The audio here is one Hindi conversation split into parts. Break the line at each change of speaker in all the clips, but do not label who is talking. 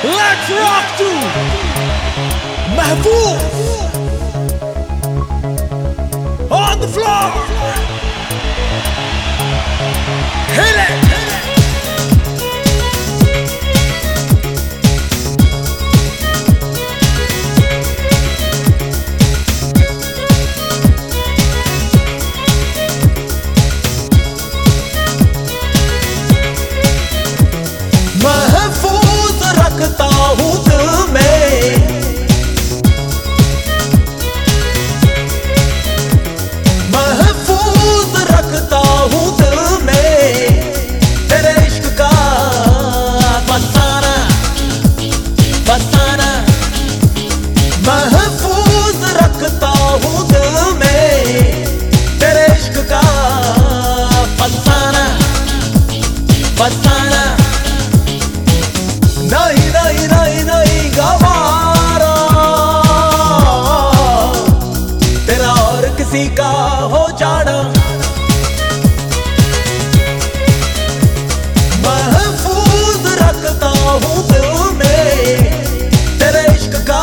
Let's rock to Mahfouz on the floor. Hit it.
महफूज रखता हूँ दिल में, महफूज रखता हूँ दिल में तेरे इश्क का फसाना फसाना। महफूज रखता हूँ दिल में तेरे इश्क का फसाना फसाना। नहीं नहीं नहीं नहीं गवारा तेरा और किसी का हो जाना। महफूज रखता हूँ दिल में तेरे इश्क का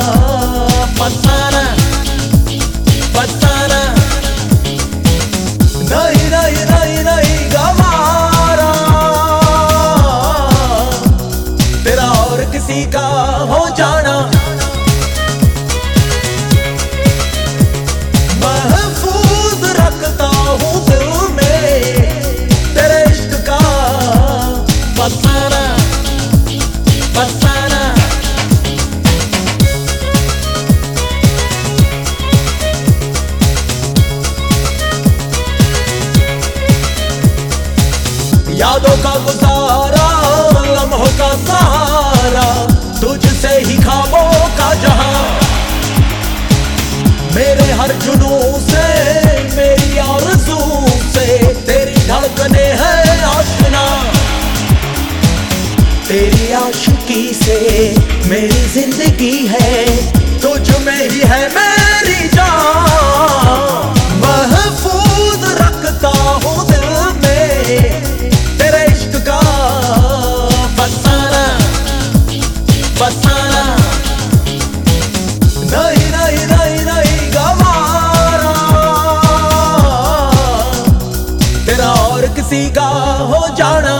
फसाना फसाना। नहीं नहीं नहीं नहीं गवारा तेरा और किसी का हो जाना। महफूज रखता हूँ दिल में तेरे इश्क का फसाना फसाना। यादों का गुजारा लम्हों का सहारा तुझसे ही ख्वाबों का जहां। मेरे हर जुनूं से मेरी आरज़ू से तेरी धड़कने हैं आशना। तेरी आशिकी से मेरी जिंदगी है तुझ में ही है मेरी जान। महफूज रखता हूँ दिल में तेरे इश्क का फसाना फसाना। नहीं नहीं नहीं नहीं गवारा तेरा और किसी का हो जाना।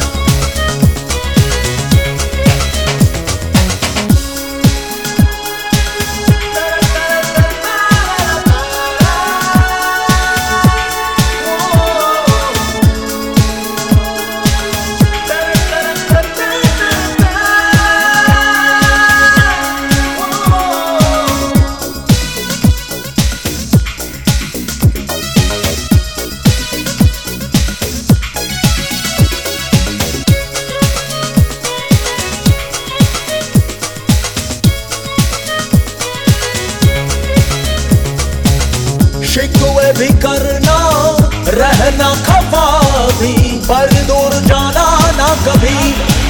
शिकवे भी करना रहना खफा भी पर दूर जाना ना कभी।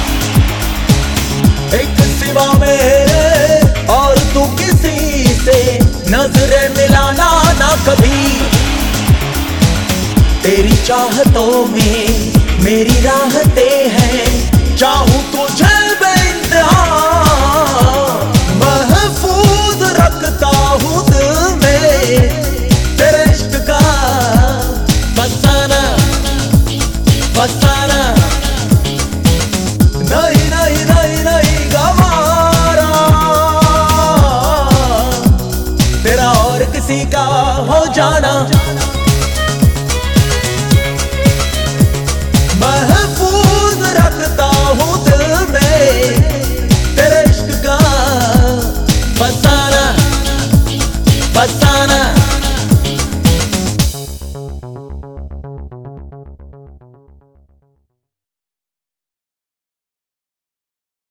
एक सिवा मेरे और तू किसी से नजरें मिलाना ना कभी। तेरी चाहतों में मेरी राहतें हैं चाहूं तुझे बेइंतहा। महफूज रखता हूँ दिल में तेरे इश्क का फसाना फसाना। नहीं नहीं नहीं नहीं गवारा तेरा और किसी का हो जाना। महफूज रखता हूँ दिल में तेरे इश्क का फसाना फसाना।